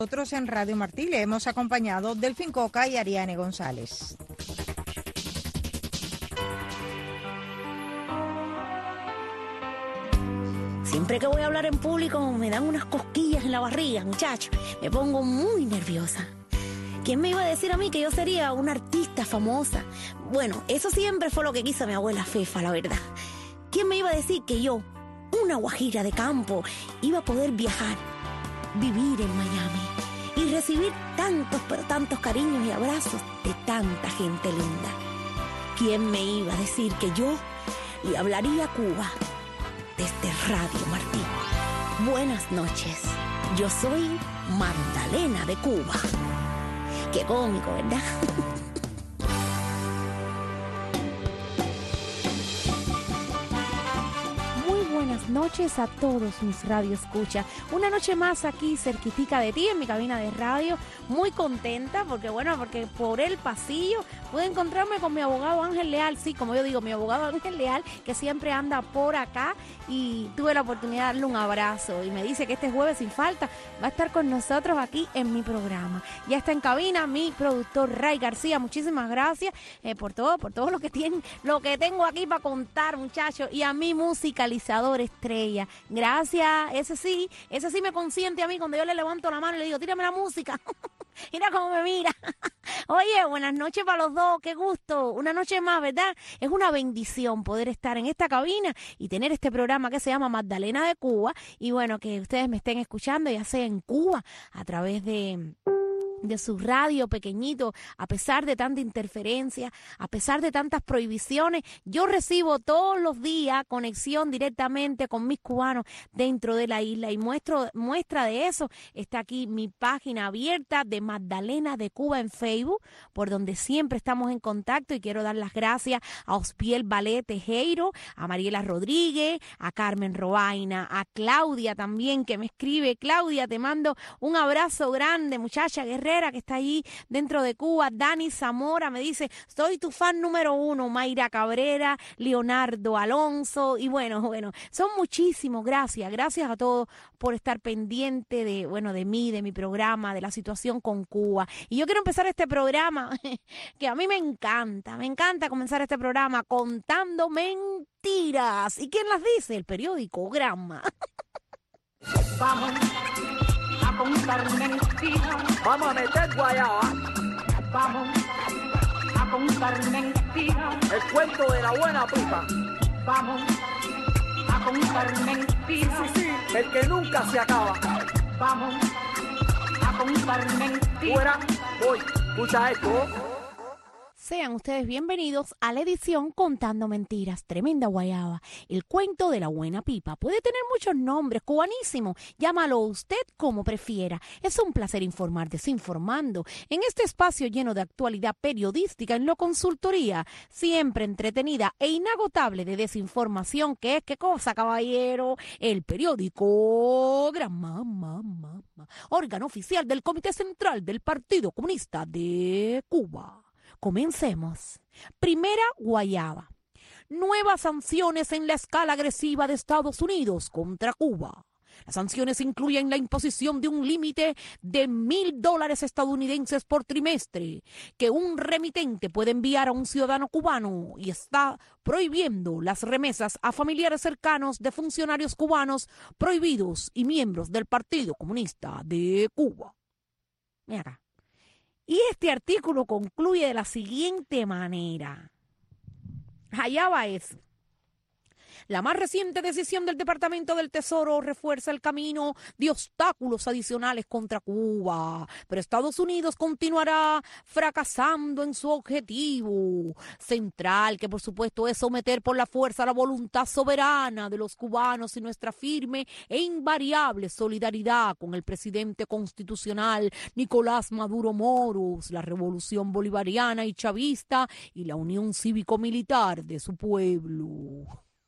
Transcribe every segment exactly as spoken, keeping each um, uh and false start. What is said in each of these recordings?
Nosotros en Radio Martí le hemos acompañado Delfín Coca y Ariane González. Siempre que voy a hablar en público me dan unas cosquillas en la barriga, muchacho. Me pongo muy nerviosa. ¿Quién me iba a decir a mí que yo sería una artista famosa? Bueno, eso siempre fue lo que quiso mi abuela Fefa, la verdad. ¿Quién me iba a decir que yo, una guajira de campo, iba a poder viajar, vivir en Miami y recibir tantos, pero tantos cariños y abrazos de tanta gente linda? ¿Quién me iba a decir que yo le hablaría a Cuba desde Radio Martí? Buenas noches, yo soy Magdalena de Cuba. Qué cómico, ¿verdad? Buenas noches a todos mis radioescuchas. Una noche más aquí cerquitica de ti en mi cabina de radio. Muy contenta porque, bueno, porque por el pasillo pude encontrarme con mi abogado Ángel Leal. Sí, como yo digo, mi abogado Ángel Leal, que siempre anda por acá, y tuve la oportunidad de darle un abrazo y me dice que este jueves sin falta va a estar con nosotros aquí en mi programa. Ya está en cabina mi productor Ray García. Muchísimas gracias eh, por todo, por todo lo que tienen, lo que tengo aquí para contar, muchachos, y a mi musicalizador estrella. Gracias, ese sí, ese sí me consiente a mí cuando yo le levanto la mano y le digo, tírame la música. Mira cómo me mira. Oye, buenas noches para los dos, qué gusto. Una noche más, ¿verdad? Es una bendición poder estar en esta cabina y tener este programa que se llama Magdalena de Cuba. Y bueno, que ustedes me estén escuchando, ya sea en Cuba, a través de... de su radio pequeñito, a pesar de tanta interferencia, a pesar de tantas prohibiciones, yo recibo todos los días conexión directamente con mis cubanos dentro de la isla, y muestro, muestra de eso está aquí mi página abierta de Magdalena de Cuba en Facebook, por donde siempre estamos en contacto, y quiero dar las gracias a Ospiel Ballet Tejero, a Mariela Rodríguez, a Carmen Robaina, a Claudia también, que me escribe. Claudia, te mando un abrazo grande, muchacha guerrera, que está ahí dentro de Cuba. Dani Zamora me dice, soy tu fan número uno. Mayra Cabrera, Leonardo Alonso, y bueno, bueno, son muchísimos. Gracias, gracias a todos por estar pendiente de, bueno, de mí, de mi programa, de la situación con Cuba. Y yo quiero empezar este programa, que a mí me encanta, me encanta comenzar este programa contando mentiras. ¿Y quién las dice? El periódico Gramma. Vamos a contar mentiras. Vamos a meter guayaba. Vamos a contar mentiras. El cuento de la buena pipa. Vamos a contar mentiras. Sí, sí, el que nunca se acaba. Vamos a contar mentiras. Fuera, voy. Escucha esto. Sean ustedes bienvenidos a la edición Contando Mentiras, tremenda guayaba, el cuento de la buena pipa. Puede tener muchos nombres, cubanísimo, llámalo usted como prefiera. Es un placer informar desinformando en este espacio lleno de actualidad periodística en lo consultoría, siempre entretenida e inagotable de desinformación, que es, ¿qué cosa, caballero? El periódico Gramma, ma, ma, ma, órgano oficial del Comité Central del Partido Comunista de Cuba. Comencemos. Primera guayaba. Nuevas sanciones en la escala agresiva de Estados Unidos contra Cuba. Las sanciones incluyen la imposición de un límite de mil dólares estadounidenses por trimestre que un remitente puede enviar a un ciudadano cubano, y está prohibiendo las remesas a familiares cercanos de funcionarios cubanos prohibidos y miembros del Partido Comunista de Cuba. Mira acá. Y este artículo concluye de la siguiente manera. Allá va eso. La más reciente decisión del Departamento del Tesoro refuerza el camino de obstáculos adicionales contra Cuba, pero Estados Unidos continuará fracasando en su objetivo central, que por supuesto es someter por la fuerza la voluntad soberana de los cubanos y nuestra firme e invariable solidaridad con el presidente constitucional Nicolás Maduro Moros, la revolución bolivariana y chavista y la unión cívico-militar de su pueblo.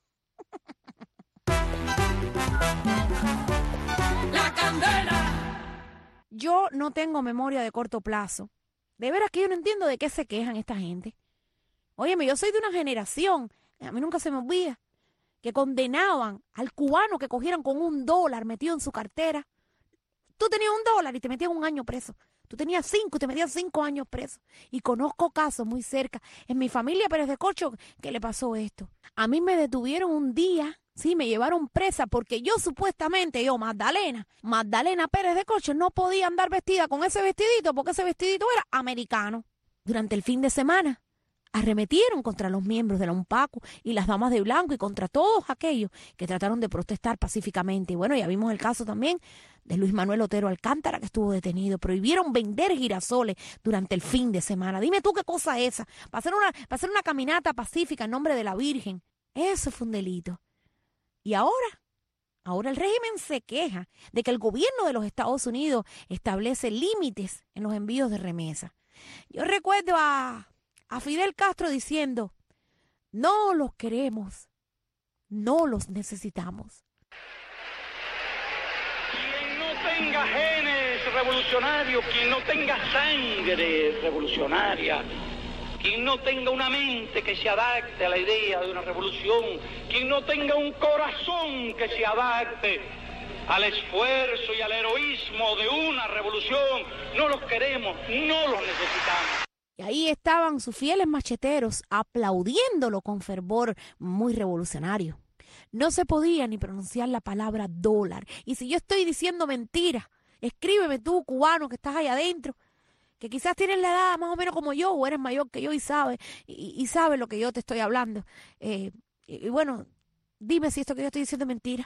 La candela. Yo no tengo memoria de corto plazo. De veras que yo no entiendo de qué se quejan esta gente. Óyeme, yo soy de una generación, a mí nunca se me olvida, que condenaban al cubano que cogieran con un dólar metido en su cartera. tú tenías un dólar y te metías un año preso. Tú tenías cinco y te metías cinco años preso. Y conozco casos muy cerca. En mi familia Pérez de Corcho, que le pasó esto. A mí me detuvieron un día, sí, me llevaron presa porque yo supuestamente, yo, Magdalena, Magdalena Pérez de Corcho, no podía andar vestida con ese vestidito porque ese vestidito era americano. Durante el fin de semana arremetieron contra los miembros de la UNPACU y las damas de blanco y contra todos aquellos que trataron de protestar pacíficamente. Y bueno, ya vimos el caso también de Luis Manuel Otero Alcántara, que estuvo detenido. Prohibieron vender girasoles durante el fin de semana. Dime tú qué cosa es esa. Para hacer una, para hacer una caminata pacífica en nombre de la Virgen. Eso fue un delito. Y ahora, ahora el régimen se queja de que el gobierno de los Estados Unidos establece límites en los envíos de remesas. Yo recuerdo a... a Fidel Castro diciendo, no los queremos, no los necesitamos. Quien no tenga genes revolucionarios, quien no tenga sangre revolucionaria, quien no tenga una mente que se adapte a la idea de una revolución, quien no tenga un corazón que se adapte al esfuerzo y al heroísmo de una revolución, no los queremos, no los necesitamos. Y ahí estaban sus fieles macheteros aplaudiéndolo con fervor muy revolucionario. No se podía ni pronunciar la palabra dólar. Y si yo estoy diciendo mentira, escríbeme tú, cubano, que estás ahí adentro, que quizás tienes la edad más o menos como yo, o eres mayor que yo y sabes, y, y sabes lo que yo te estoy hablando. Eh, y, y bueno, dime si esto que yo estoy diciendo es mentira.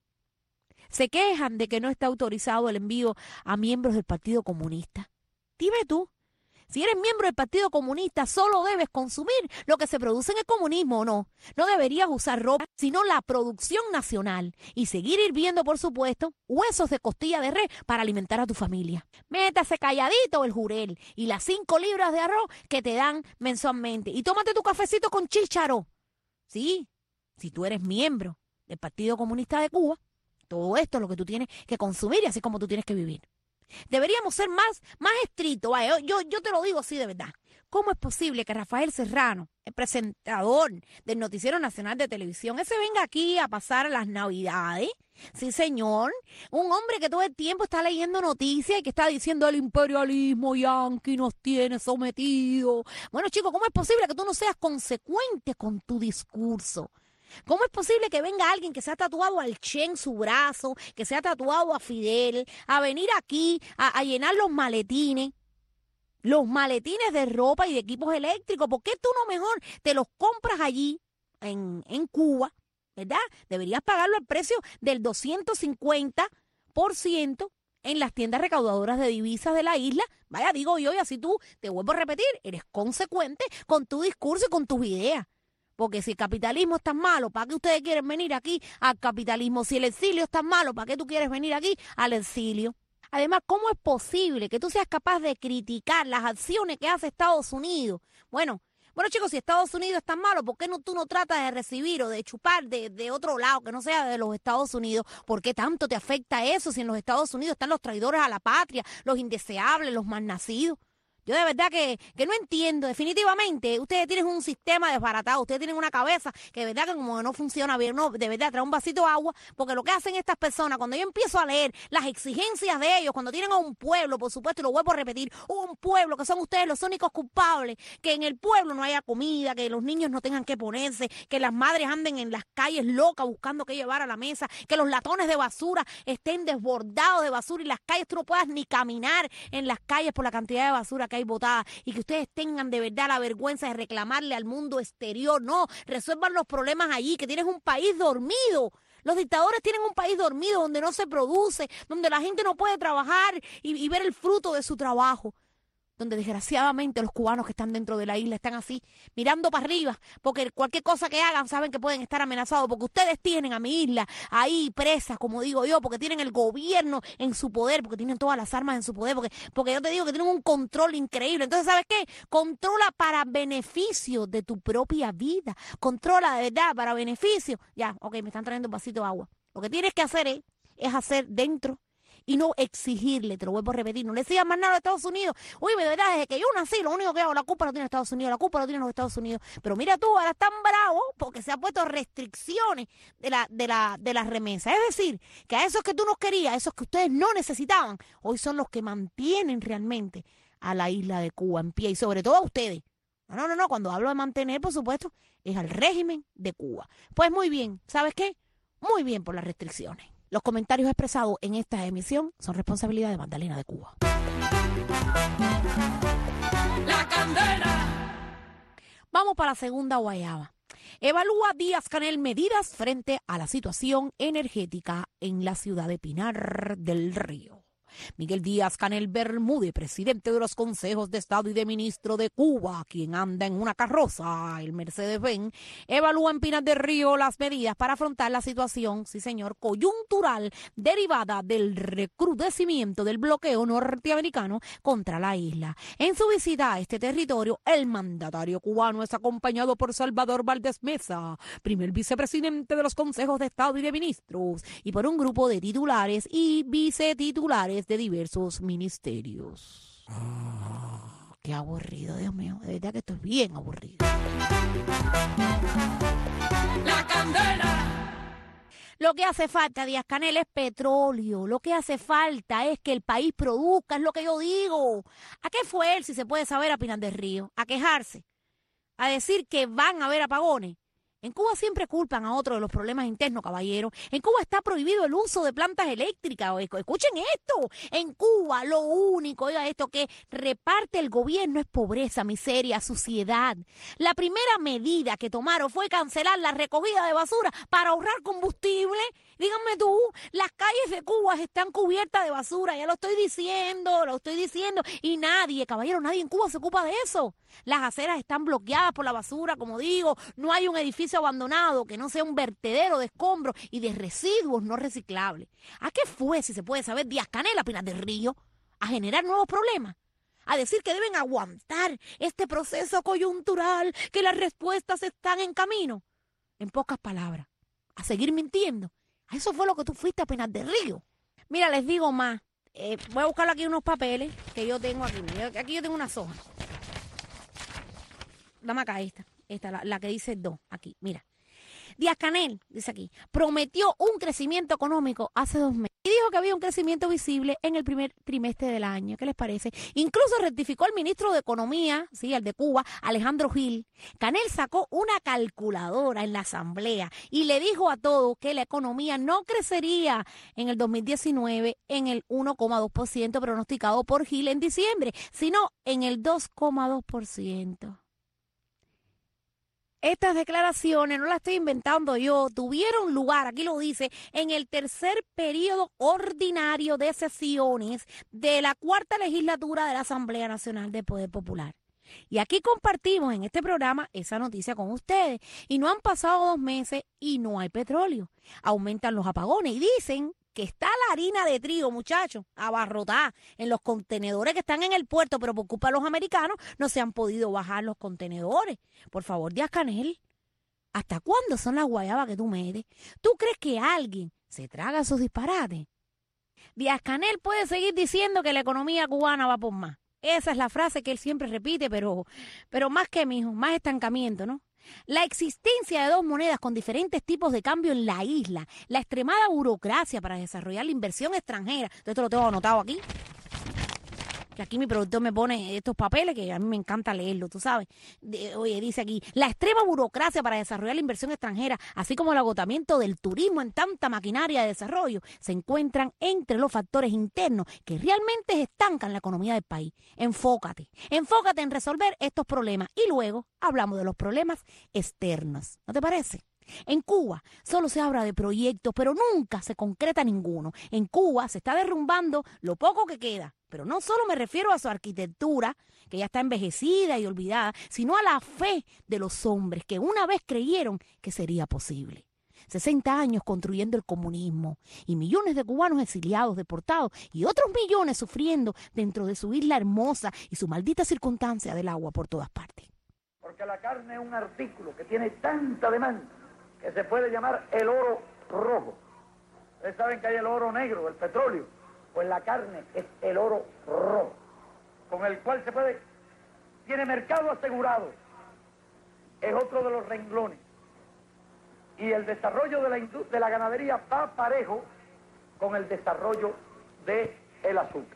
Se quejan de que no está autorizado el envío a miembros del Partido Comunista. Dime tú. Si eres miembro del Partido Comunista, solo debes consumir lo que se produce en el comunismo, ¿o no? No deberías usar ropa, sino la producción nacional. Y seguir hirviendo, por supuesto, huesos de costilla de res para alimentar a tu familia. Métase calladito el jurel y las cinco libras de arroz que te dan mensualmente. Y tómate tu cafecito con chícharo. Sí, si tú eres miembro del Partido Comunista de Cuba, todo esto es lo que tú tienes que consumir y así como tú tienes que vivir. Deberíamos ser más, más estrictos. Vaya, yo, yo te lo digo así de verdad. ¿Cómo es posible que Rafael Serrano, el presentador del Noticiero Nacional de Televisión, ese venga aquí a pasar las Navidades? Sí, señor. Un hombre que todo el tiempo está leyendo noticias y que está diciendo el imperialismo yanqui nos tiene sometidos. Bueno, chicos, ¿cómo es posible que tú no seas consecuente con tu discurso? ¿Cómo es posible que venga alguien que se ha tatuado al Che en su brazo, que se ha tatuado a Fidel, a venir aquí a, a llenar los maletines, los maletines de ropa y de equipos eléctricos? ¿Por qué tú no mejor te los compras allí en, en Cuba, verdad? Deberías pagarlo al precio del doscientos cincuenta por ciento en las tiendas recaudadoras de divisas de la isla. Vaya, digo yo, y así tú, te vuelvo a repetir, eres consecuente con tu discurso y con tus ideas. Porque si el capitalismo es tan malo, ¿para qué ustedes quieren venir aquí al capitalismo? Si el exilio es tan malo, ¿para qué tú quieres venir aquí al exilio? Además, ¿cómo es posible que tú seas capaz de criticar las acciones que hace Estados Unidos? Bueno, bueno chicos, si Estados Unidos es tan malo, ¿por qué no, tú no tratas de recibir o de chupar de, de otro lado que no sea de los Estados Unidos? ¿Por qué tanto te afecta eso si en los Estados Unidos están los traidores a la patria, los indeseables, los malnacidos? Yo de verdad que, que no entiendo. Definitivamente, ustedes tienen un sistema desbaratado, ustedes tienen una cabeza que de verdad que como que no funciona bien. No, de verdad, trae un vasito de agua, porque lo que hacen estas personas, cuando yo empiezo a leer las exigencias de ellos, cuando tienen a un pueblo, por supuesto, y lo vuelvo a repetir, un pueblo que son ustedes los únicos culpables, que en el pueblo no haya comida, que los niños no tengan que ponerse, que las madres anden en las calles locas buscando qué llevar a la mesa, que los latones de basura estén desbordados de basura y las calles tú no puedas ni caminar en las calles por la cantidad de basura que hay botada, y que ustedes tengan de verdad la vergüenza de reclamarle al mundo exterior. No, resuelvan los problemas allí, que tienes un país dormido. Los dictadores tienen un país dormido donde no se produce, donde la gente no puede trabajar y, y ver el fruto de su trabajo. Donde desgraciadamente los cubanos que están dentro de la isla están así, mirando para arriba, porque cualquier cosa que hagan saben que pueden estar amenazados, porque ustedes tienen a mi isla ahí presa, como digo yo, porque tienen el gobierno en su poder, porque tienen todas las armas en su poder, porque, porque yo te digo que tienen un control increíble. Entonces, ¿sabes qué? Controla para beneficio de tu propia vida, controla de verdad para beneficio. Ya, ok, me están trayendo un vasito de agua. Lo que tienes que hacer es, es hacer dentro y no exigirle, te lo vuelvo a repetir, no le sigan más nada a Estados Unidos. Uy, de verdad, desde que yo nací, lo único que hago, la culpa lo tiene Estados Unidos, la culpa lo tienen los Estados Unidos. Pero mira tú, ahora están bravos porque se han puesto restricciones de la, de la, de las remesas. Es decir, que a esos que tú no querías, esos que ustedes no necesitaban, hoy son los que mantienen realmente a la isla de Cuba en pie, y sobre todo a ustedes. No, no, no, no, cuando hablo de mantener, por supuesto, es al régimen de Cuba. Pues muy bien, ¿sabes qué? Muy bien por las restricciones. Los comentarios expresados en esta emisión son responsabilidad de Magdalena de Cuba. La candela. Vamos para la segunda guayaba. Evalúa Díaz-Canel medidas frente a la situación energética en la ciudad de Pinar del Río. Miguel Díaz-Canel Bermúdez, presidente de los consejos de Estado y de ministro de Cuba, quien anda en una carroza, el Mercedes-Benz, evalúa en Pinar del Río las medidas para afrontar la situación, sí señor, coyuntural derivada del recrudecimiento del bloqueo norteamericano contra la isla. En su visita a este territorio, el mandatario cubano es acompañado por Salvador Valdés Mesa, primer vicepresidente de los consejos de Estado y de ministros, y por un grupo de titulares y vicetitulares de diversos ministerios. Oh, qué aburrido, Dios mío. De verdad que estoy bien aburrido. La candela. Lo que hace falta, Díaz-Canel, es petróleo. Lo que hace falta es que el país produzca, es lo que yo digo. ¿A qué fue él, si se puede saber, a Pinar del Río? A quejarse, a decir que van a haber apagones. En Cuba siempre culpan a otros de los problemas internos, caballero. En Cuba está prohibido el uso de plantas eléctricas. Escuchen esto. En Cuba lo único, oiga esto, que reparte el gobierno es pobreza, miseria, suciedad. La primera medida que tomaron fue cancelar la recogida de basura para ahorrar combustible. Díganme tú, las calles de Cuba están cubiertas de basura. Ya lo estoy diciendo, lo estoy diciendo. Y nadie, caballero, nadie en Cuba se ocupa de eso. Las aceras están bloqueadas por la basura, como digo. No hay un edificio abandonado que no sea un vertedero de escombros y de residuos no reciclables. ¿A qué fue, si se puede saber, Díaz-Canel a Pinar del Río? ¿A generar nuevos problemas? ¿A decir que deben aguantar este proceso coyuntural, que las respuestas están en camino? En pocas palabras, ¿a seguir mintiendo? ¿A eso fue lo que tú fuiste a Pinar del Río? Mira, les digo más. Eh, voy a buscar aquí unos papeles que yo tengo aquí. Aquí yo tengo una hoja. Dame acá esta, esta la, la que dice dos, aquí, mira. Díaz-Canel, dice aquí, prometió un crecimiento económico hace dos meses y dijo que había un crecimiento visible en el primer trimestre del año. ¿Qué les parece? Incluso rectificó al ministro de Economía, sí, al de Cuba, Alejandro Gil. Canel sacó una calculadora en la asamblea y le dijo a todos que la economía no crecería en el dos mil diecinueve en el uno coma dos por ciento pronosticado por Gil en diciembre, sino en el dos coma dos por ciento. Estas declaraciones, no las estoy inventando yo, tuvieron lugar, aquí lo dice, en el tercer periodo ordinario de sesiones de la cuarta legislatura de la Asamblea Nacional del Poder Popular. Y aquí compartimos en este programa esa noticia con ustedes. Y no han pasado dos meses y no hay petróleo. Aumentan los apagones y dicen que está la harina de trigo, muchachos, abarrotada en los contenedores que están en el puerto, pero por culpa de los americanos no se han podido bajar los contenedores. Por favor, Díaz-Canel, ¿hasta cuándo son las guayabas que tú metes? ¿Tú crees que alguien se traga esos disparates? Díaz-Canel puede seguir diciendo que la economía cubana va por más. Esa es la frase que él siempre repite, pero, pero más que, mijo, más estancamiento, ¿no? La existencia de dos monedas con diferentes tipos de cambio en la isla, la extremada burocracia para desarrollar la inversión extranjera. Esto lo tengo anotado aquí. Que aquí mi productor me pone estos papeles que a mí me encanta leerlo, tú sabes. De, oye, dice aquí, la extrema burocracia para desarrollar la inversión extranjera, así como el agotamiento del turismo en tanta maquinaria de desarrollo, se encuentran entre los factores internos que realmente estancan la economía del país. Enfócate, enfócate en resolver estos problemas y luego hablamos de los problemas externos. ¿No te parece? En Cuba solo se habla de proyectos, pero nunca se concreta ninguno. En Cuba se está derrumbando lo poco que queda. Pero no solo me refiero a su arquitectura, que ya está envejecida y olvidada, sino a la fe de los hombres que una vez creyeron que sería posible. sesenta años construyendo el comunismo y millones de cubanos exiliados, deportados y otros millones sufriendo dentro de su isla hermosa y su maldita circunstancia del agua por todas partes. Porque la carne es un artículo que tiene tanta demanda que se puede llamar el oro rojo. Ustedes saben que hay el oro negro, el petróleo, Pues la carne es el oro rojo, con el cual se puede, tiene mercado asegurado. Es otro de los renglones. Y el desarrollo de la, de la ganadería va parejo con el desarrollo del azúcar.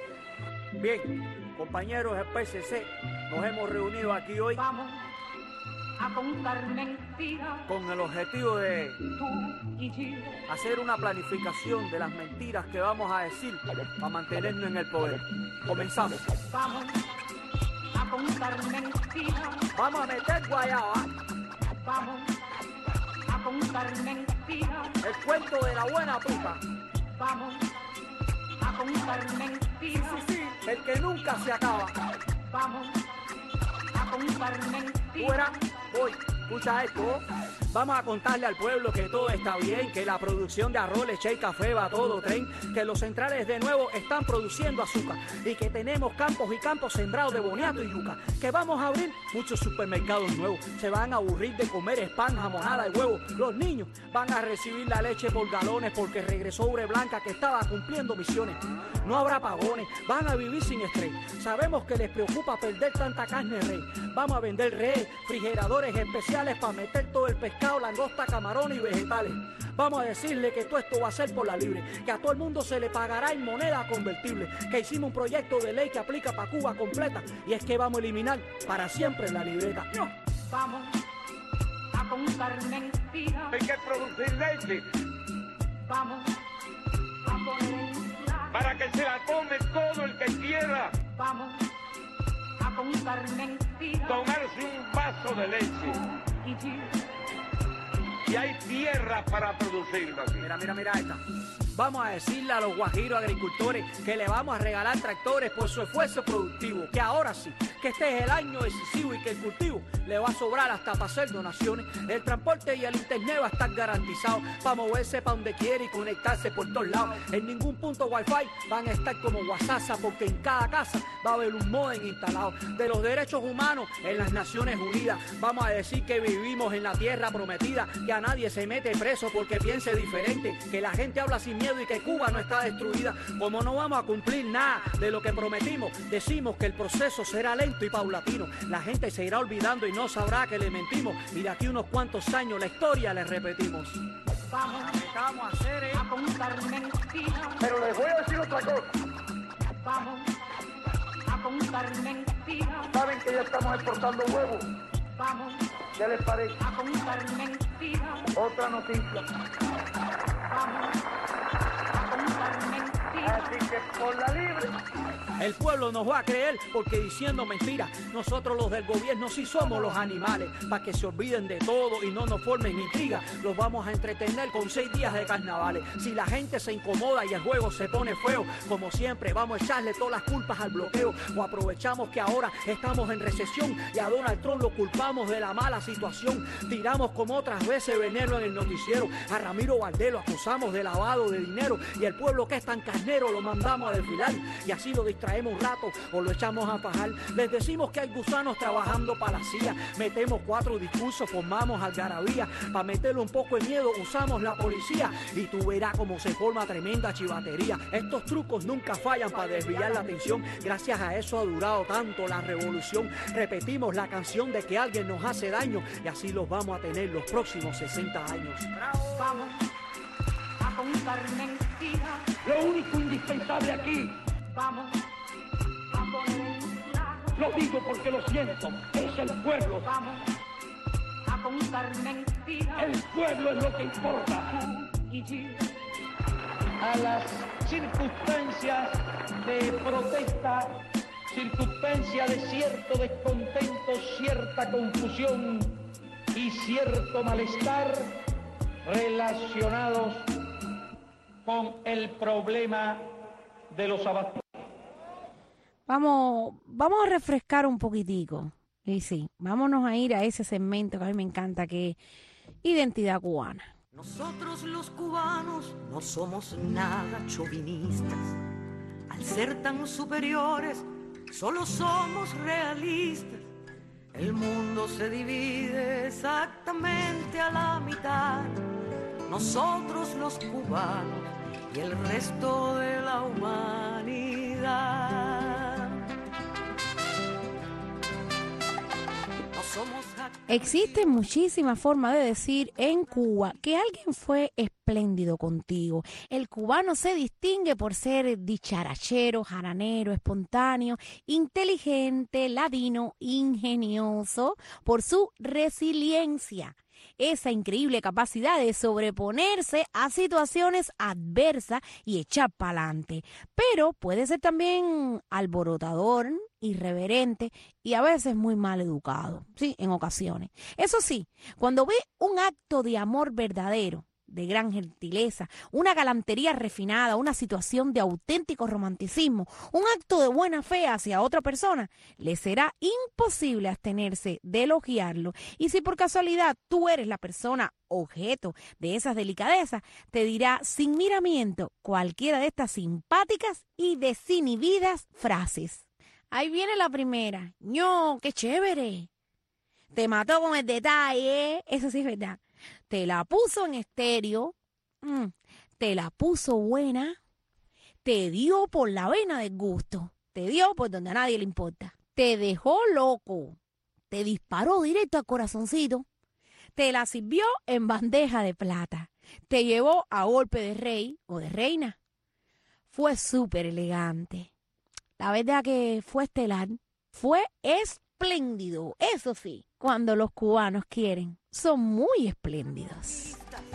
Bien, compañeros del P C C, nos hemos reunido aquí hoy Vamos a contar mentiras, con el objetivo de tú y yo. hacer una planificación de las mentiras que vamos a decir para mantenernos en el poder. Comenzamos. Vamos a contar mentiras, Vamos a meter guayaba, vamos a contar mentiras, el cuento de la buena puta, vamos a contar mentiras, el que nunca se acaba. vamos a contar mentiras. Fuera, voy. Escucha esto. Vamos a contarle al pueblo que todo está bien, que la producción de arroz, leche y café va a todo tren, que los centrales de nuevo están produciendo azúcar y que tenemos campos y campos sembrados de boniato y yuca, que vamos a abrir muchos supermercados nuevos, se van a aburrir de comer spam, jamonada y huevo. Los niños van a recibir la leche por galones porque regresó Ubre Blanca que estaba cumpliendo misiones. No habrá pagones, van a vivir sin estrés. Sabemos que les preocupa perder tanta carne rey. Vamos a vender redes, refrigeradores especiales para meter todo el pescado, langosta, camarones y vegetales. Vamos a decirle que todo esto va a ser por la libre, que a todo el mundo se le pagará en moneda convertible, que hicimos un proyecto de ley que aplica para Cuba completa y es que vamos a eliminar para siempre la libreta. ¡No! Vamos a contar mentiras, Hay que producir leche vamos a poner en claro, para que se la tome todo el que quiera vamos a contar mentiras, tomarse un vaso de leche. y yo. Y hay tierra para producirlo aquí. Mira, mira, mira esta. Vamos a decirle a los guajiros agricultores que le vamos a regalar tractores por su esfuerzo productivo, que ahora sí, que este es el año decisivo y que el cultivo le va a sobrar hasta para hacer donaciones. El transporte y el internet va a estar garantizado para moverse para donde quiere y conectarse por todos lados. En ningún punto wifi van a estar como WhatsApp porque en cada casa va a haber un módem instalado. De los derechos humanos en las Naciones Unidas vamos a decir que vivimos en la tierra prometida, que a nadie se mete preso porque piense diferente, que la gente habla sin miedo y que Cuba no está destruida. Como no vamos a cumplir nada de lo que prometimos, decimos que el proceso será lento y paulatino. La gente se irá olvidando y no sabrá que le mentimos y de aquí unos cuantos años la historia le repetimos. Vamos Vamos a hacer eh? a contar mentiras, Pero les voy a decir otra cosa. vamos a contar mentiras, Saben que ya estamos exportando huevos. vamos ¿Qué les parece? a contar mentiras, Otra noticia. vamos a contar mentiras, Así que por la libre. El pueblo nos va a creer porque diciendo mentiras, nosotros los del gobierno sí somos los animales, para que se olviden de todo y no nos formen intriga. Los vamos a entretener con seis días de carnavales. Si la gente se incomoda y el juego se pone feo, como siempre vamos a echarle todas las culpas al bloqueo, o aprovechamos que ahora estamos en recesión y a Donald Trump lo culpamos de la mala situación. Tiramos como otras veces veneno en el noticiero, a Ramiro Valdés lo acusamos de lavado de dinero y el pueblo que es tan carnero lo mandamos a desfilar y así lo distraemos un rato o lo echamos a fajar. Les decimos que hay gusanos trabajando para la C I A, metemos cuatro discursos, formamos algarabía, para meterle un poco de miedo usamos la policía y tú verás cómo se forma tremenda chivatería. Estos trucos nunca fallan para desviar la atención, gracias a eso ha durado tanto la revolución. Repetimos la canción de que alguien nos hace daño y así los vamos a tener los próximos sesenta años. vamos a contar mentiras, Lo único indispensable aquí, vamos a poner en claro, lo digo porque lo siento, es el pueblo. vamos a contar mentiras, El pueblo es lo que importa. tú y yo. A las circunstancias de protesta, circunstancias de cierto descontento, cierta confusión y cierto malestar relacionados con el problema de los abastecimientos. Vamos, vamos a refrescar un poquitico. Y sí, vámonos a ir a ese segmento que a mí me encanta, que es Identidad Cubana. Nosotros los cubanos no somos nada chauvinistas. Al ser tan superiores, solo somos realistas. El mundo se divide exactamente a la mitad. Nosotros los cubanos y el resto de la humanidad. No somos actores. Existen muchísimas formas de decir en Cuba que alguien fue espléndido contigo. El cubano se distingue por ser dicharachero, jaranero, espontáneo, inteligente, ladino, ingenioso, por su resiliencia. Esa increíble capacidad de sobreponerse a situaciones adversas y echar para adelante. Pero puede ser también alborotador, irreverente y a veces muy mal educado, sí, en ocasiones. Eso sí, cuando ve un acto de amor verdadero, de gran gentileza, una galantería refinada, una situación de auténtico romanticismo, un acto de buena fe hacia otra persona, le será imposible abstenerse de elogiarlo. Y si por casualidad tú eres la persona objeto de esas delicadezas, te dirá sin miramiento cualquiera de estas simpáticas y desinhibidas frases. Ahí viene la primera. ¡No, qué chévere! Te mató con el detalle, eso sí es verdad. Te la puso en estéreo, mm, te la puso buena, te dio por la vena del gusto, te dio por donde a nadie le importa, te dejó loco, te disparó directo al corazoncito, te la sirvió en bandeja de plata, te llevó a golpe de rey o de reina. Fue súper elegante. La verdad que fue estelar, fue espléndido, eso sí, cuando los cubanos quieren. Son muy espléndidos.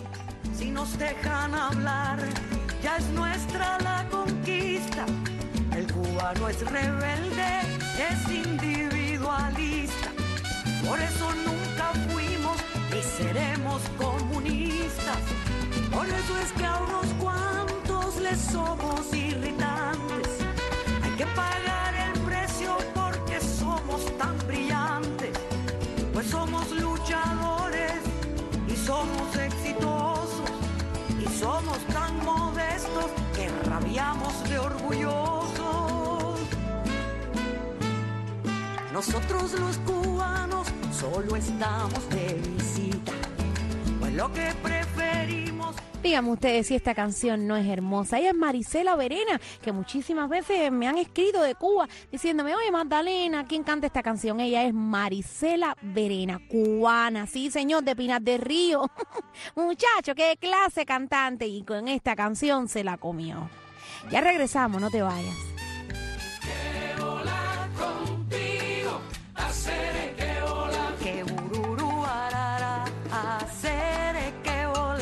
Si nos dejan hablar, ya es nuestra la conquista. El cubano es rebelde, es individualista. Por eso nunca fuimos ni seremos comunistas. Por eso es que a unos cuantos les somos irritantes. Hay que pagar el precio porque somos tan brillantes. Pues somos luchadores y somos exitosos y somos tan modestos que rabiamos de orgullosos. Nosotros los cubanos solo estamos de visita, pues lo que preferimos. Díganme ustedes si esta canción no es hermosa. Ella es Marisela Verena, que muchísimas veces me han escrito de Cuba diciéndome, oye Magdalena, ¿quién canta esta canción? Ella es Marisela Verena, cubana, sí señor, de Pinar del Río. Muchacho, qué clase cantante, y con esta canción se la comió. Ya regresamos, no te vayas. Quiero volar contigo, hacer que volar. Que bururu arara, hacer que volar.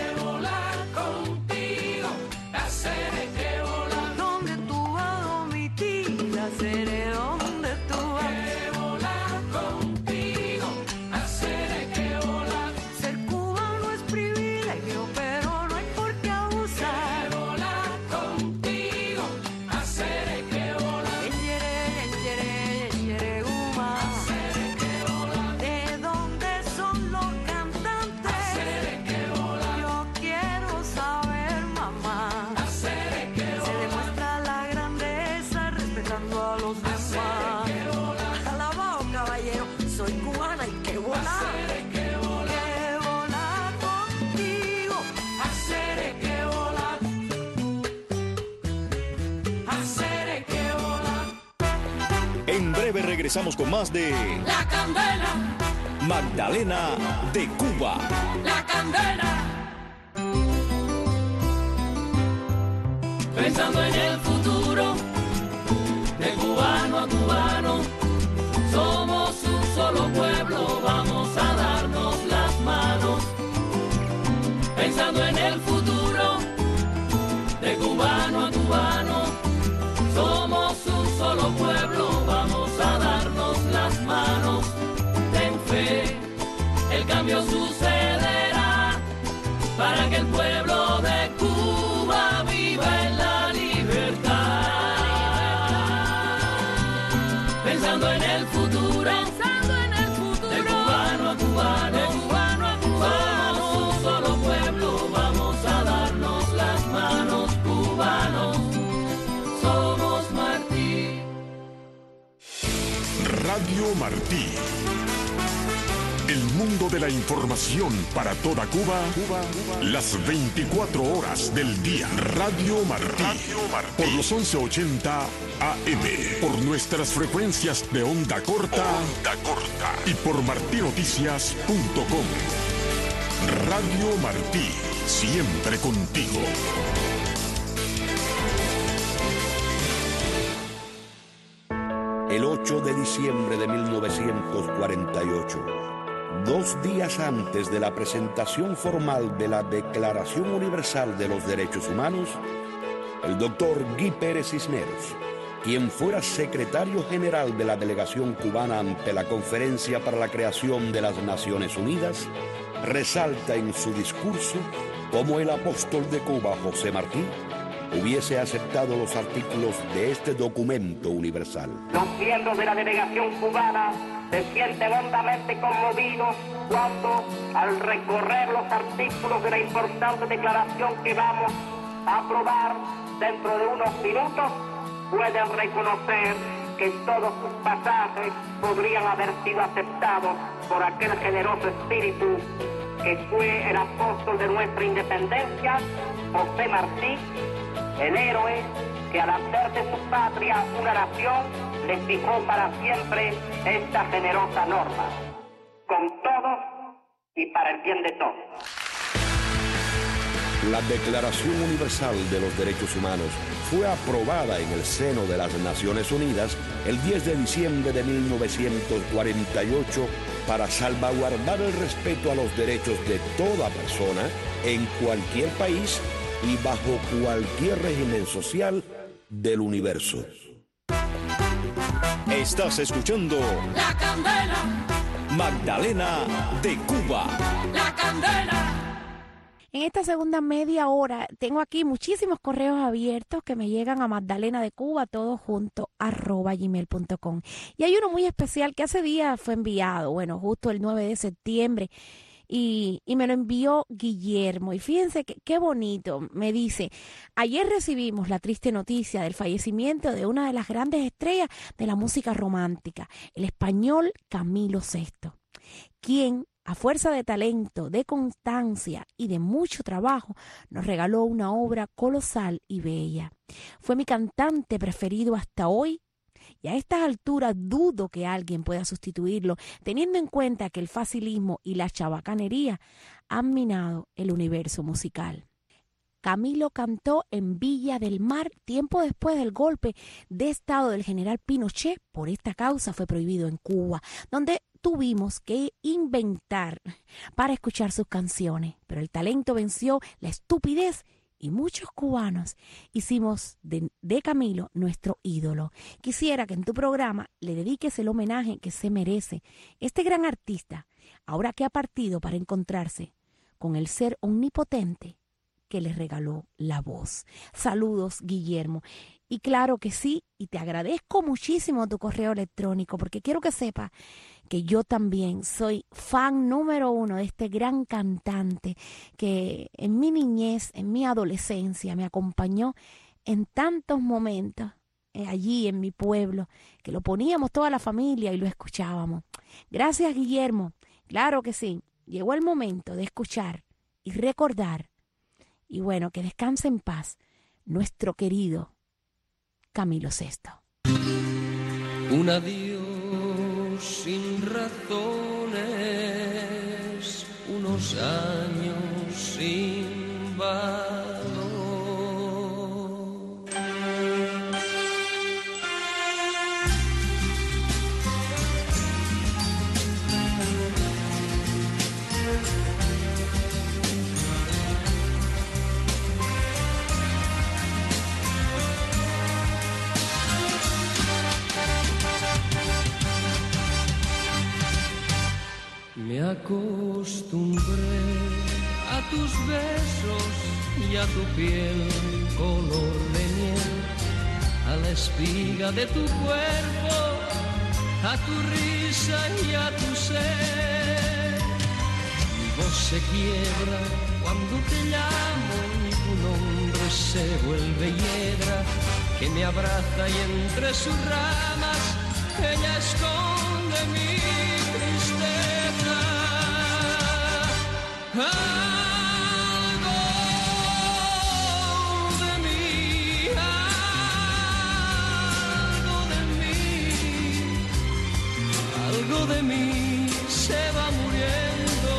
Donde tú vas, omitir, seré donde tú vas. Que volar contigo, hacer que volar. Ser cubano es privilegio, pero no hay por qué abusar. Que volar contigo, hacer que volar. Enyere, enyere, enyere, guma. Hacer que volar. ¿De dónde son los cantantes? Hacer que volar. Yo quiero saber, mamá. A los demás. Alabado caballero, soy cubana y que volar. Hacer que volar. Que volar contigo. Hacer que volar. Hacer que volar. En breve regresamos con más de La Candela. Magdalena de Cuba. La Candela. Pensando en el futuro, de cubano a cubano, somos un solo pueblo, vamos a darnos las manos. Pensando en el futuro, de cubano a cubano, somos un solo pueblo, vamos a darnos las manos. Ten fe, el cambio sucederá, para que el pueblo de Cuba viva en la libertad. Pensando en el futuro, pensando en el futuro, de cubano a cubano, de cubano a cubano, somos un solo pueblo, vamos a darnos las manos, cubanos, somos Martí. Radio Martí, el mundo de la información para toda Cuba, Cuba, Cuba. Las veinticuatro horas del día. Radio Martí. Radio Martí. Por los once ochenta A M. Por nuestras frecuencias de onda corta. Onda corta. Y por martí noticias punto com. Radio Martí. Siempre contigo. El ocho de diciembre de mil novecientos cuarenta y ocho, dos días antes de la presentación formal de la Declaración Universal de los Derechos Humanos, el doctor Guy Pérez Cisneros, quien fuera secretario general de la delegación cubana ante la Conferencia para la Creación de las Naciones Unidas, resalta en su discurso cómo el apóstol de Cuba, José Martí, hubiese aceptado los artículos de este documento universal. Los miembros de la delegación cubana se sienten hondamente conmovidos cuando, al recorrer los artículos de la importante declaración que vamos a aprobar dentro de unos minutos, pueden reconocer que todos sus pasajes podrían haber sido aceptados por aquel generoso espíritu que fue el apóstol de nuestra independencia, José Martí, el héroe que al hacer de su patria una nación le fijó para siempre esta generosa norma, con todos y para el bien de todos. La Declaración Universal de los Derechos Humanos fue aprobada en el seno de las Naciones Unidas el diez de diciembre de mil novecientos cuarenta y ocho para salvaguardar el respeto a los derechos de toda persona en cualquier país y bajo cualquier régimen social del universo. Estás escuchando La Candela, Magdalena de Cuba. La Candela. En esta segunda media hora tengo aquí muchísimos correos abiertos que me llegan a Magdalena de Cuba, todo junto, arroba gmail punto com. Y hay uno muy especial que hace días fue enviado, bueno, justo el nueve de septiembre, y, y me lo envió Guillermo. Y fíjense que, qué bonito, me dice: ayer recibimos la triste noticia del fallecimiento de una de las grandes estrellas de la música romántica, el español Camilo sexto, quien, a fuerza de talento, de constancia y de mucho trabajo, nos regaló una obra colosal y bella. Fue mi cantante preferido hasta hoy, y a estas alturas dudo que alguien pueda sustituirlo, teniendo en cuenta que el facilismo y la chabacanería han minado el universo musical. Camilo cantó en Villa del Mar tiempo después del golpe de estado del general Pinochet. Por esta causa fue prohibido en Cuba, donde tuvimos que inventar para escuchar sus canciones. Pero el talento venció la estupidez y muchos cubanos hicimos de, de Camilo nuestro ídolo. Quisiera que en tu programa le dediques el homenaje que se merece este gran artista, ahora que ha partido para encontrarse con el ser omnipotente que le regaló la voz. Saludos, Guillermo. Y claro que sí, y te agradezco muchísimo tu correo electrónico, porque quiero que sepas que yo también soy fan número uno de este gran cantante que en mi niñez, en mi adolescencia, me acompañó en tantos momentos eh, allí en mi pueblo, que lo poníamos toda la familia y lo escuchábamos. Gracias, Guillermo. Claro que sí, llegó el momento de escuchar y recordar. Y bueno, que descanse en paz nuestro querido Camilo sexto. Un adiós sin razones, unos años sin valor. Me acostumbré a tus besos y a tu piel color de miel, a la espiga de tu cuerpo, a tu risa y a tu ser. Mi voz se quiebra cuando te llamo y tu nombre se vuelve hiedra, que me abraza y entre sus ramas ella esconde mi tristeza. algo de mí, algo de mí, algo de mí se va muriendo.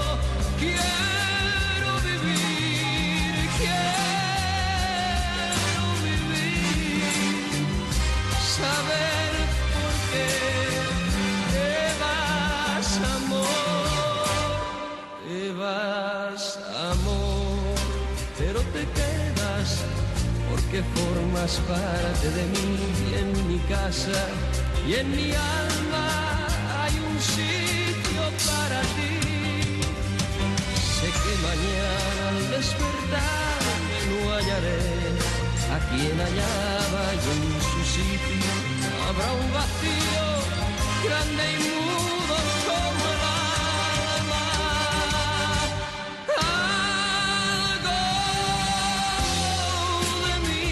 Quiero vivir, quiero vivir, saber por qué te vas, amor, te vas, amor, pero te quedas porque formas parte de mí y en mi casa y en mi alma hay un sitio para ti. Sé que mañana al despertarme no hallaré a quien hallaba y en su sitio habrá un vacío grande y mudo como el alma. Algo de mí,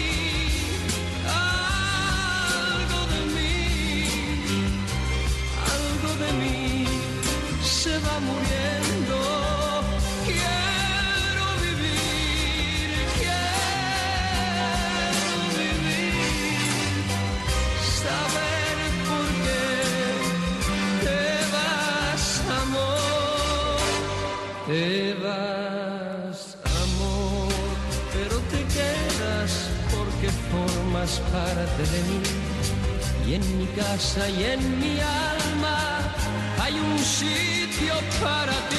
algo de mí, algo de mí se va muriendo. Quiero vivir, quiero vivir, saber por qué te vas, amor, te vas, amor, pero te quedas porque formas parte de mí y en mi casa y en mi alma hay un sitio para ti.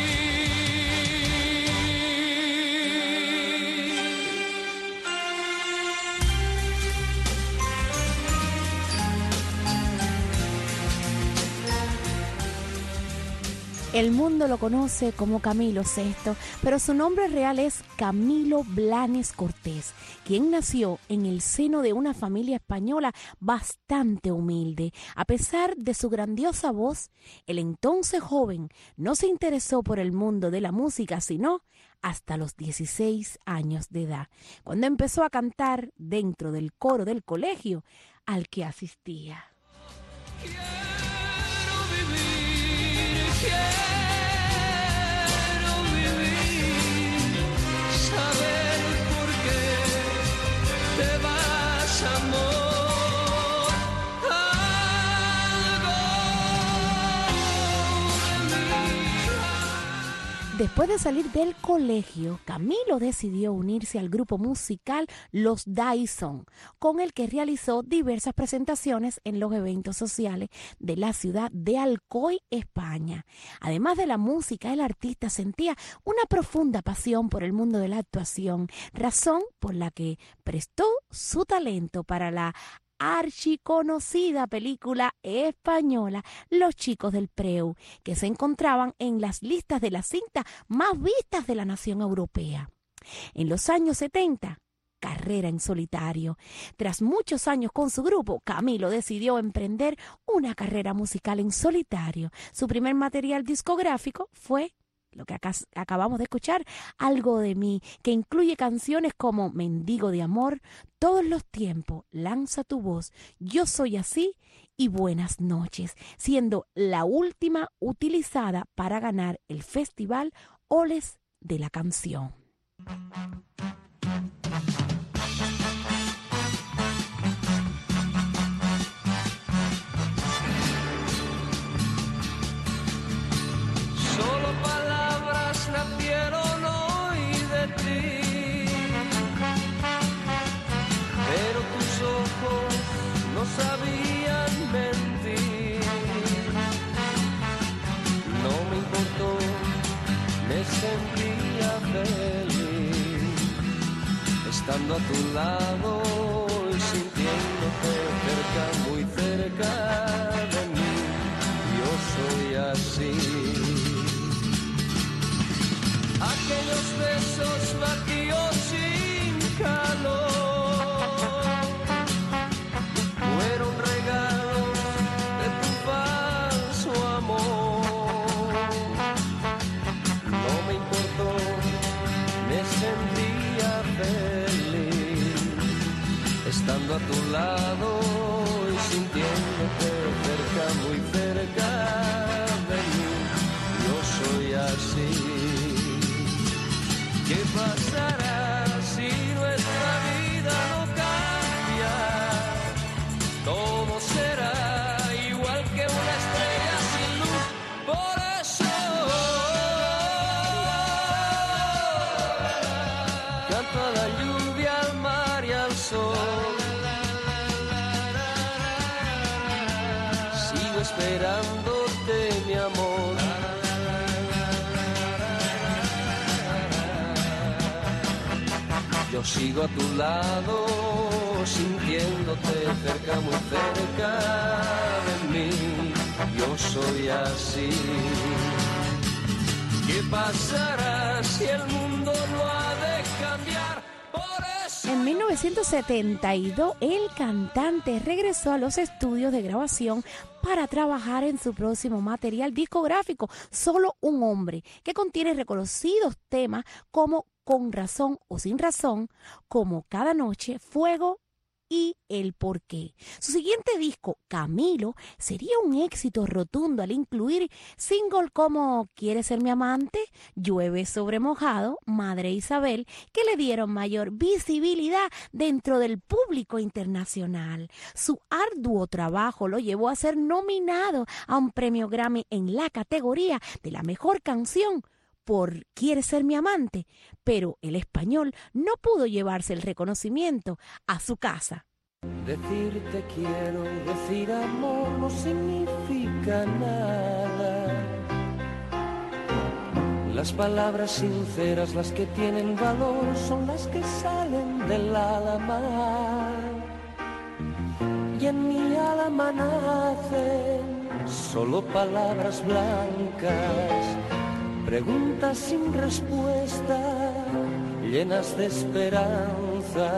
El mundo lo conoce como Camilo sexto, pero su nombre real es Camilo Blanes Cortés, quien nació en el seno de una familia española bastante humilde. A pesar de su grandiosa voz, el entonces joven no se interesó por el mundo de la música, sino hasta los dieciséis años de edad, cuando empezó a cantar dentro del coro del colegio al que asistía. Quiero vivir, quiero vivir, saber por qué te vas, amor, algo de mí. Después de salir del colegio, Camilo decidió unirse al grupo musical Los Dyson, con el que realizó diversas presentaciones en los eventos sociales de la ciudad de Alcoy, España. Además de la música, el artista sentía una profunda pasión por el mundo de la actuación, razón por la que prestó su talento para la archiconocida película española Los Chicos del Preu, que se encontraban en las listas de las cintas más vistas de la nación europea. En los años setenta, carrera en solitario. Tras muchos años con su grupo, Camilo decidió emprender una carrera musical en solitario. Su primer material discográfico fue lo que acá acabamos de escuchar, Algo de mí, que incluye canciones como Mendigo de amor, Todos los tiempos, Lanza tu voz, Yo soy así y Buenas noches, siendo la última utilizada para ganar el festival Oles de la Canción. Solo palabras nacieron hoy de ti, pero tus ojos no sabían mentir. No me importó, me sentía feliz, estando a tu lado y sintiéndote cerca, muy cerca de mí. Yo soy así. Aquellos besos vacíos sin calor fueron regalos de tu falso amor. No me importó, me sentía feliz, esperándote, mi amor. Yo sigo a tu lado, sintiéndote cerca, muy cerca de mí. Yo soy así. ¿Qué pasará si el mundo no ha de cambiar? Por eso... En mil novecientos setenta y dos, el cantante regresó a los estudios de grabación para trabajar en su próximo material discográfico, Solo un hombre, que contiene reconocidos temas como Con razón o sin razón, como Cada noche, Fuego y El porqué. Su siguiente disco, Camilo, sería un éxito rotundo al incluir singles como ¿Quieres ser mi amante?, Llueve sobre mojado, Madre Isabel, que le dieron mayor visibilidad dentro del público internacional. Su arduo trabajo lo llevó a ser nominado a un premio Grammy en la categoría de la mejor canción por ¿Quieres ser mi amante?, pero el español no pudo llevarse el reconocimiento a su casa. Decirte quiero, decir amor no significa nada. Las palabras sinceras, las que tienen valor, son las que salen del alma. Y en mi alma nacen solo palabras blancas, preguntas sin respuesta, llenas de esperanza.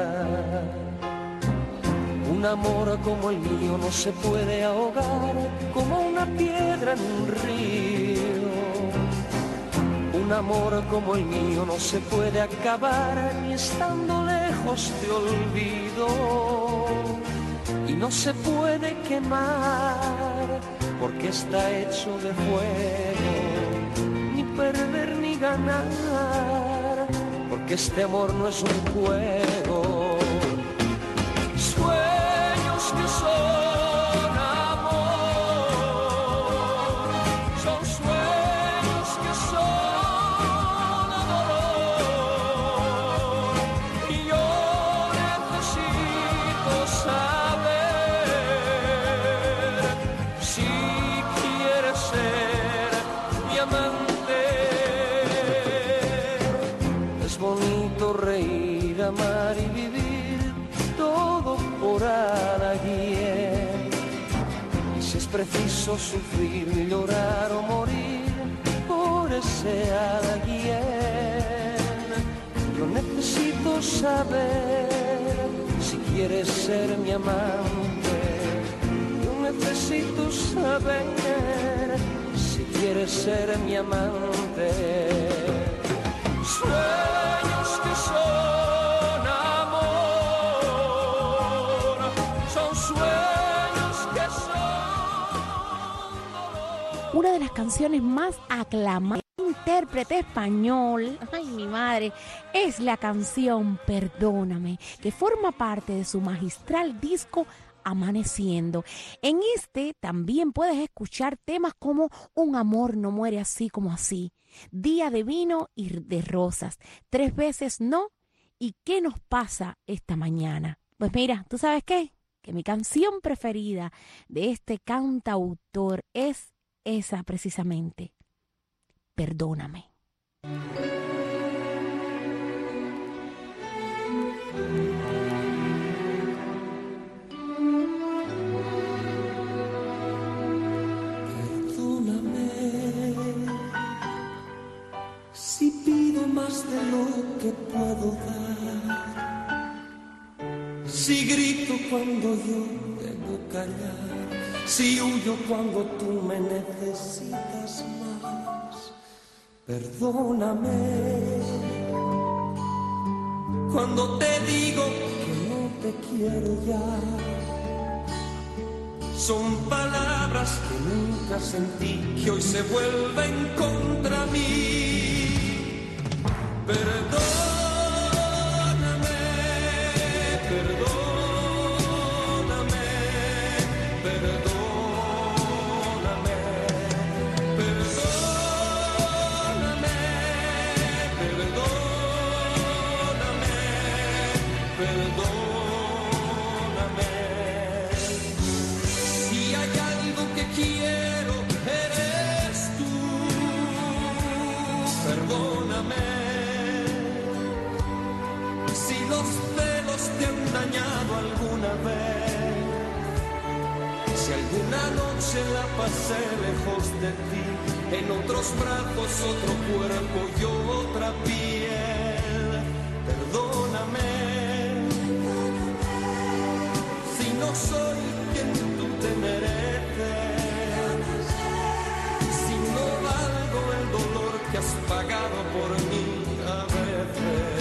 Un amor como el mío no se puede ahogar como una piedra en un río. Un amor como el mío no se puede acabar ni estando lejos te olvido. Y no se puede quemar porque está hecho de fuego. Ni perder ni ganar, porque este amor no es un juego. Sueños que son amor, son sueños que son dolor. Y yo necesito saber si quieres ser mi amante. Es bonito reír, amar y vivir, todo por alguien. Y si es preciso sufrir, llorar o morir por ese alguien, yo necesito saber si quieres ser mi amante. Yo necesito saber si quieres ser mi amante. Sueños que son amor, son sueños que son... Una de las canciones más aclamadas del intérprete español, ay mi madre, es la canción Perdóname, que forma parte de su magistral disco Amaneciendo. En este también puedes escuchar temas como Un amor no muere así como así, Día de vino y de rosas, Tres veces no y ¿Qué nos pasa esta mañana? Pues mira, ¿tú sabes qué? Que mi canción preferida de este cantautor es esa precisamente, Perdóname. Si pido más de lo que puedo dar, si grito cuando yo debo callar, si huyo cuando tú me necesitas más, perdóname. Cuando te digo que no te quiero ya, son palabras que nunca sentí, que hoy se vuelven contra mí. Perdóname, perdóname, perdóname, perdóname, perdóname, perdóname. Si hay algo que Si alguna noche la pasé lejos de ti, en otros brazos otro cuerpo y otra piel, perdóname si no soy quien tú te mereces, si no valgo el dolor que has pagado por mí a veces.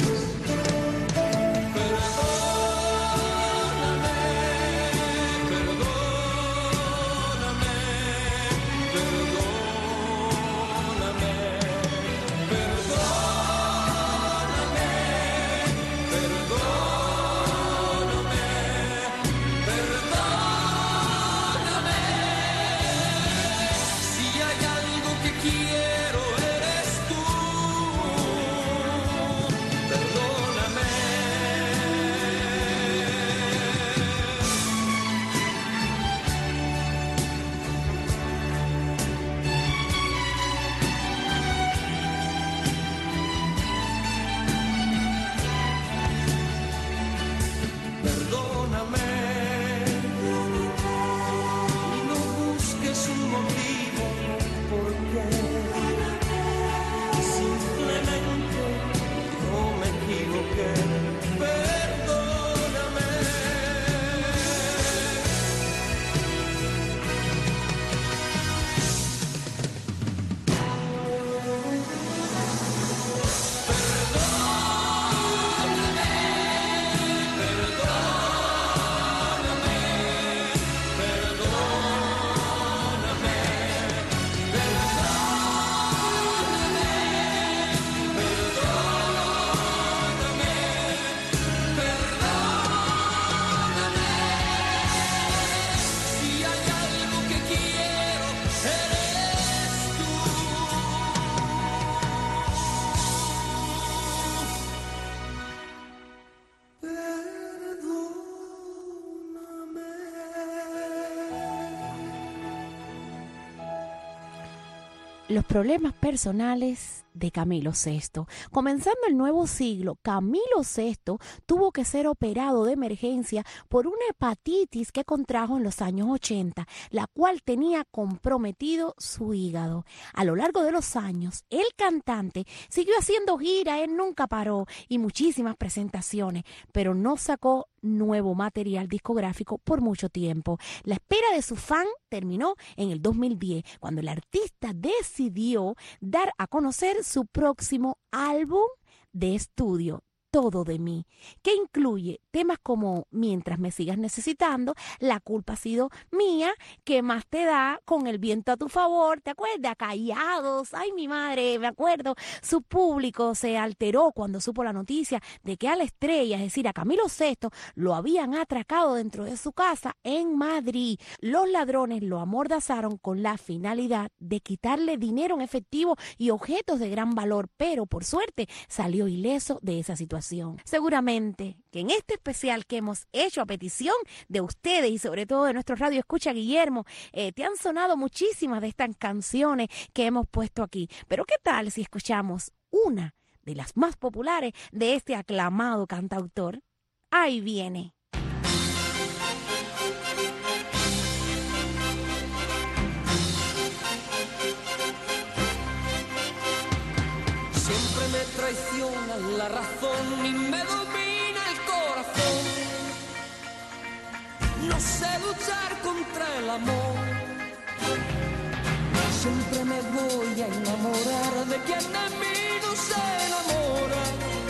Los problemas personales de Camilo sexto. Comenzando el nuevo siglo, Camilo sexto tuvo que ser operado de emergencia por una hepatitis que contrajo en los años ochenta, la cual tenía comprometido su hígado. A lo largo de los años, el cantante siguió haciendo gira, él nunca paró y muchísimas presentaciones, pero no sacó nuevo material discográfico por mucho tiempo. La espera de su fan terminó en el dos mil diez, cuando el artista decidió dar a conocer su próximo álbum de estudio, Todo de mí, que incluye temas como Mientras me sigas necesitando, La culpa ha sido mía, ¿Qué más te da?, Con el viento a tu favor, ¿te acuerdas? Callados, ay mi madre, me acuerdo. Su público se alteró cuando supo la noticia de que a la estrella, es decir, a Camilo sexto, lo habían atracado dentro de su casa en Madrid. Los ladrones lo amordazaron con la finalidad de quitarle dinero en efectivo y objetos de gran valor, pero por suerte salió ileso de esa situación. Seguramente que en este especial que hemos hecho a petición de ustedes y sobre todo de nuestro radio escucha Guillermo, eh, te han sonado muchísimas de estas canciones que hemos puesto aquí. Pero ¿qué tal si escuchamos una de las más populares de este aclamado cantautor? Ahí viene. Siempre me traiciona la razón y me domina el corazón. No sé luchar contra el amor. Siempre me voy a enamorar de quien de mí no se enamora.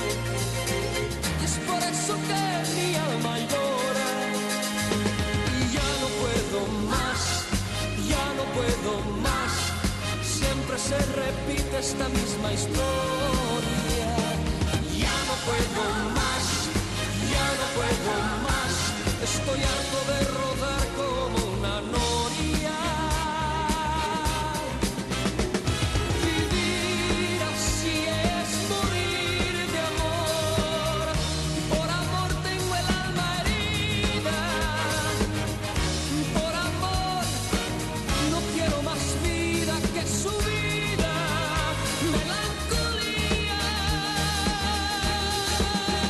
Y es por eso que mi alma llora. Y ya no puedo más, ya no puedo más. Siempre se repite esta misma historia. Ya no puedo más, ya no puedo más. Estoy harto de rodar como una noria. Vivir así es morir de amor. Por amor tengo el alma herida. Por amor no quiero más vida que su vida. Melancolía.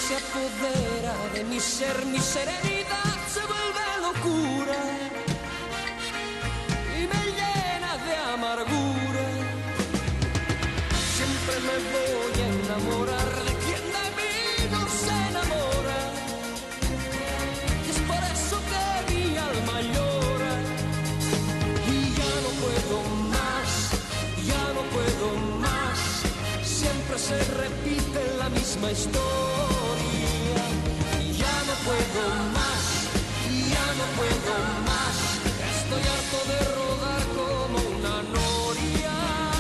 se apodera de mi ser, mi serenidad se vuelve locura y me llena de amargura. Siempre me voy a enamorar de quien de mí no se enamora, y es por eso que mi alma llora. Y ya no puedo más, ya no puedo más, siempre se repite la misma historia. Y ya no puedo más, ya no puedo más, estoy harto de rodar como una noria.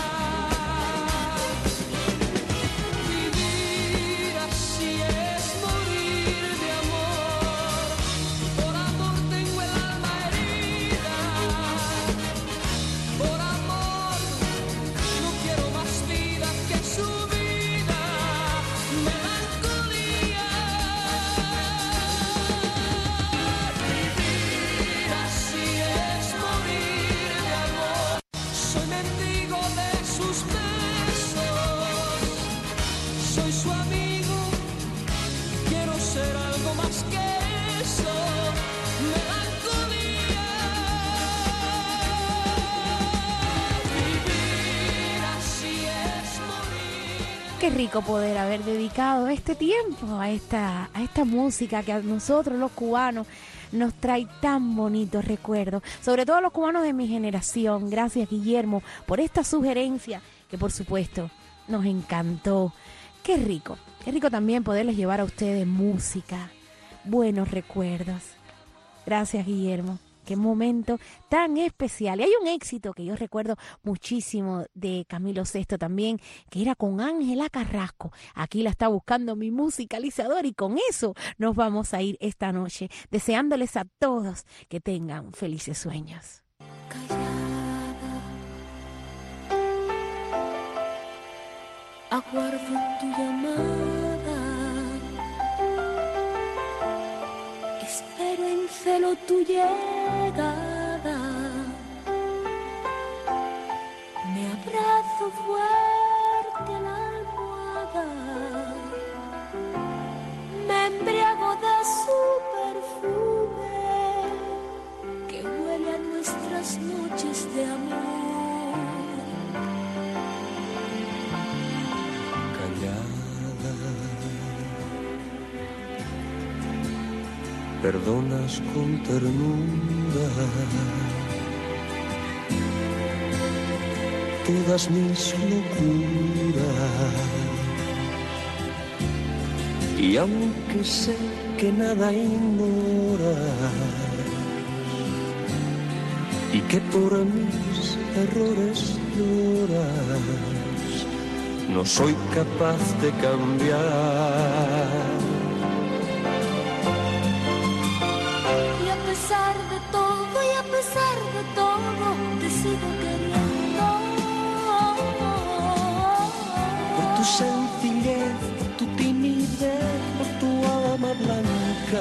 Vivir así es morir de amor, por amor tengo el alma herida, por amor no quiero más vida que su vida, melancolía. Vivir así es morir de amor, soy mendigo de sus besos, soy su amigo, quiero ser algo más que eso, melancolía. Vivir así es morir. Qué rico poder haber dedicado este tiempo a esta, a esta música que a nosotros los cubanos nos trae tan bonitos recuerdos, sobre todo a los cubanos de mi generación. Gracias, Guillermo, por esta sugerencia que por supuesto nos encantó. Qué rico, qué rico también poderles llevar a ustedes música, buenos recuerdos. Gracias, Guillermo. Qué momento tan especial. Y hay un éxito que yo recuerdo muchísimo de Camilo Sesto también, que era con Ángela Carrasco. Aquí la está buscando mi musicalizador y con eso nos vamos a ir esta noche, deseándoles a todos que tengan felices sueños. Aguardo tu llamada, espero en celo tu llegada, me abrazo fuerte a la almohada, me embriago de su perfume que huele a nuestras noches de amor. Perdonas con ternura todas mis locuras, y aunque sé que nada ignoras y que por mis errores lloras, no soy capaz de cambiar. Sencillez, por tu timidez, por tu alma blanca,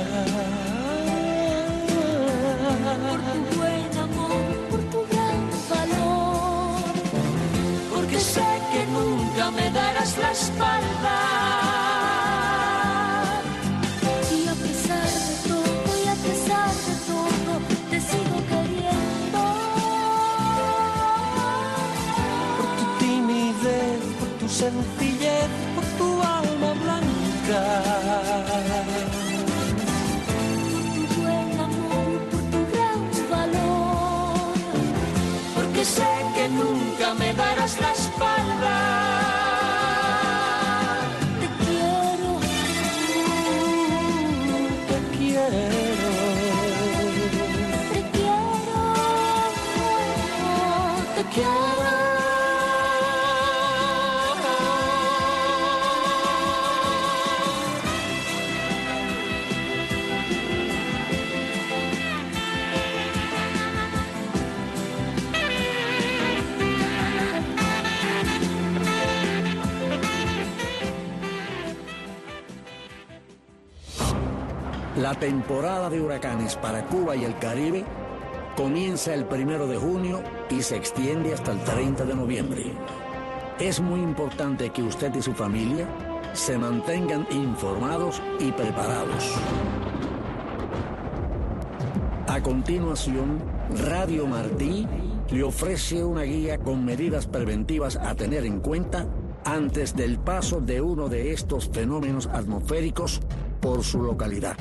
por tu buen amor, por tu gran valor, porque sé que nunca me darás la espalda, y a pesar de todo, y a pesar de todo, te sigo queriendo, por tu timidez, por tu sencillez, por tu alma blanca, por tu buen amor, por tu gran valor, porque sé que nunca me darás la espalda. Te quiero, te quiero, te quiero, te quiero. La temporada de huracanes para Cuba y el Caribe comienza el primero de junio y se extiende hasta el treinta de noviembre. Es muy importante que usted y su familia se mantengan informados y preparados. A continuación, Radio Martí le ofrece una guía con medidas preventivas a tener en cuenta antes del paso de uno de estos fenómenos atmosféricos por su localidad.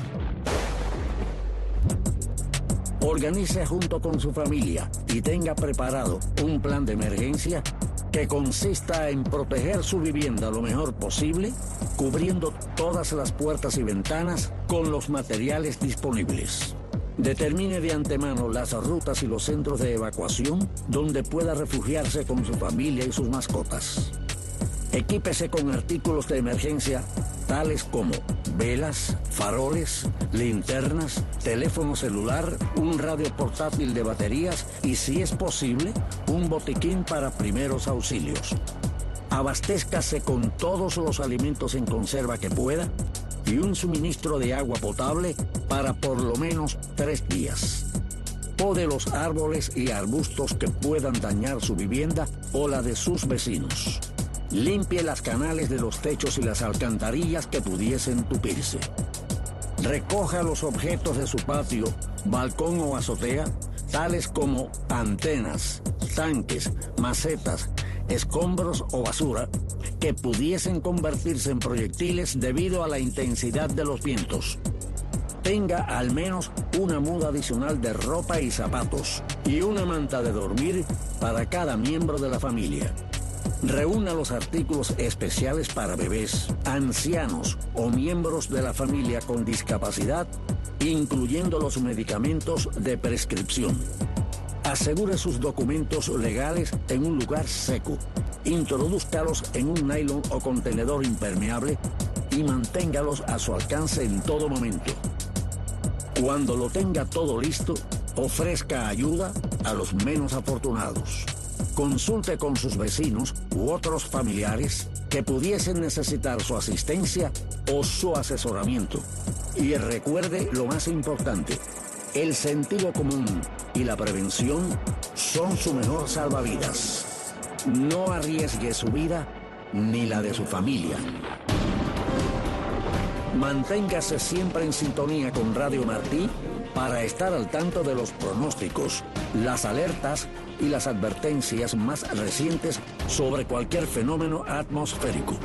Organice junto con su familia y tenga preparado un plan de emergencia que consista en proteger su vivienda lo mejor posible, cubriendo todas las puertas y ventanas con los materiales disponibles. Determine de antemano las rutas y los centros de evacuación donde pueda refugiarse con su familia y sus mascotas. Equípese con artículos de emergencia tales como velas, faroles, linternas, teléfono celular, un radio portátil de baterías y, si es posible, un botiquín para primeros auxilios. Abastézcase con todos los alimentos en conserva que pueda y un suministro de agua potable para por lo menos tres días. Pode los árboles y arbustos que puedan dañar su vivienda o la de sus vecinos. Limpie las canales de los techos y las alcantarillas que pudiesen tupirse. Recoja los objetos de su patio, balcón o azotea, tales como antenas, tanques, macetas, escombros o basura, que pudiesen convertirse en proyectiles debido a la intensidad de los vientos. Tenga al menos una muda adicional de ropa y zapatos y una manta de dormir para cada miembro de la familia. Reúna los artículos especiales para bebés, ancianos o miembros de la familia con discapacidad, incluyendo los medicamentos de prescripción. Asegure sus documentos legales en un lugar seco. Introdúzcalos en un nylon o contenedor impermeable y manténgalos a su alcance en todo momento. Cuando lo tenga todo listo, ofrezca ayuda a los menos afortunados. Consulte con sus vecinos u otros familiares que pudiesen necesitar su asistencia o su asesoramiento. Y recuerde lo más importante: el sentido común y la prevención son su mejor salvavidas. No arriesgue su vida ni la de su familia. Manténgase siempre en sintonía con Radio Martí para estar al tanto de los pronósticos, las alertas y las advertencias más recientes sobre cualquier fenómeno atmosférico.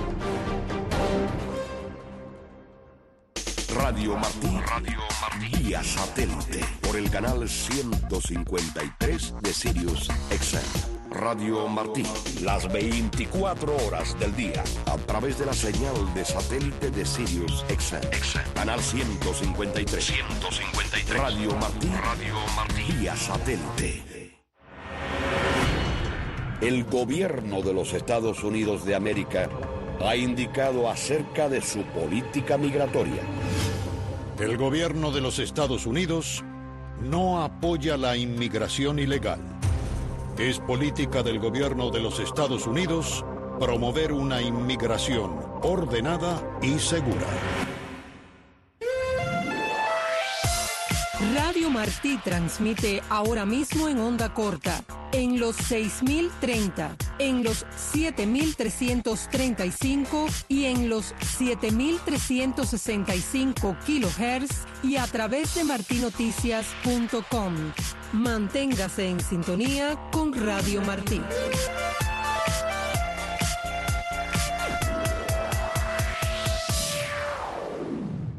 Radio Martí, Radio Martí, vía satélite por el canal ciento cincuenta y tres de Sirius X M. Radio Martí, las veinticuatro horas del día, a través de la señal de satélite de Sirius X M. Canal ciento cincuenta y tres. ciento cincuenta y tres. Radio Martí, Radio Martí, vía satélite. El gobierno de los Estados Unidos de América ha indicado acerca de su política migratoria. El gobierno de los Estados Unidos no apoya la inmigración ilegal. Es política del gobierno de los Estados Unidos promover una inmigración ordenada y segura. Radio Martí transmite ahora mismo en onda corta, en los seis mil treinta, en los siete mil trescientos treinta y cinco y en los siete mil trescientos sesenta y cinco kilohertz y a través de marti noticias punto com. Manténgase en sintonía con Radio Martí.